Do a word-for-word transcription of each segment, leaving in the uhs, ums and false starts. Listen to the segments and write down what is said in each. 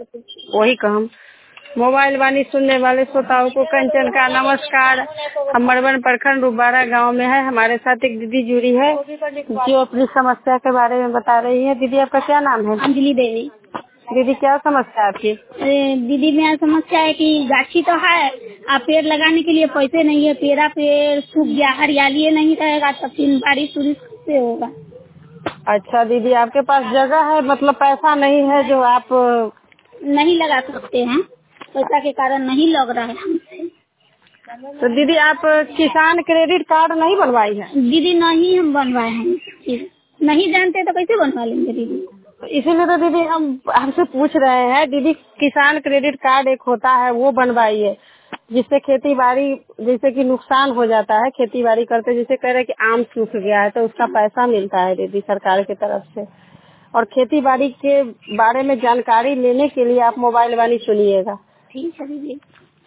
वही कहम। मोबाइल वाणी सुनने वाले श्रोताओं को कंचन का नमस्कार। हम मड़वन प्रखंड रुबारा गांव में है। हमारे साथ एक दीदी जुड़ी है जो अपनी समस्या के बारे में बता रही है। दीदी आपका क्या नाम है? अंजलि देवी। दीदी क्या समस्या है आपकी? दीदी मेरा समस्या है कि गाछी तो है, आप पेड़ लगाने के लिए पैसे नहीं है, पेड़ा पेड़ सूख गया, हरियाली नहीं रहेगा तो फिर बारिश उरिश से होगा। अच्छा दीदी, आपके पास जगह है, मतलब पैसा नहीं है जो आप नहीं लगा सकते हैं, पैसा के कारण नहीं लग रहा है हमसे। तो दीदी आप किसान क्रेडिट कार्ड नहीं बनवाई है? दीदी नहीं हम बनवाए हैं, नहीं जानते तो कैसे बनवा लेंगे दीदी। इसीलिए तो दीदी हम आपसे पूछ रहे हैं। दीदी किसान क्रेडिट कार्ड एक होता है वो बनवाइए, जिससे खेती बाड़ी जैसे कि नुकसान हो जाता है, खेती बाड़ी करते जैसे कह रहे कि आम सूख गया है तो उसका पैसा मिलता है दीदी सरकार की तरफ से। और खेती बाड़ी के बारे में जानकारी लेने के लिए आप मोबाइल वाणी सुनिएगा। ठीक है दीदी।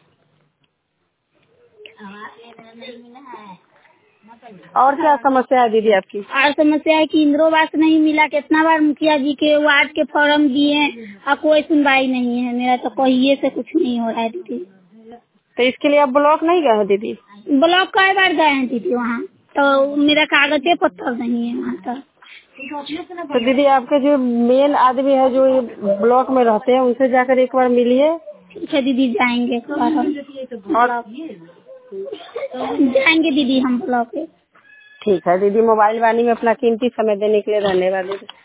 और क्या समस्या है दीदी आपकी? और समस्या है कि इंद्रोवास नहीं मिला, कितना बार मुखिया जी के वार्ड के फॉर्म दिए और कोई सुनवाई नहीं है। मेरा तो कहिए से कुछ नहीं हो रहा है दीदी। तो इसके लिए आप ब्लॉक नहीं गए हो दीदी? ब्लॉक कई बार गए हैं दीदी, वहाँ तो मेरा कागजे पत्थर नहीं है वहाँ तक। तो दीदी आपके जो मेन आदमी है जो ब्लॉक में रहते हैं उनसे जाकर एक बार मिलिए। ठीक है दीदी, जाएंगे और जाएंगे दीदी हम ब्लॉक पे। ठीक है दीदी, मोबाइल वाणी में अपना कीमती समय देने के लिए धन्यवाद दीदी।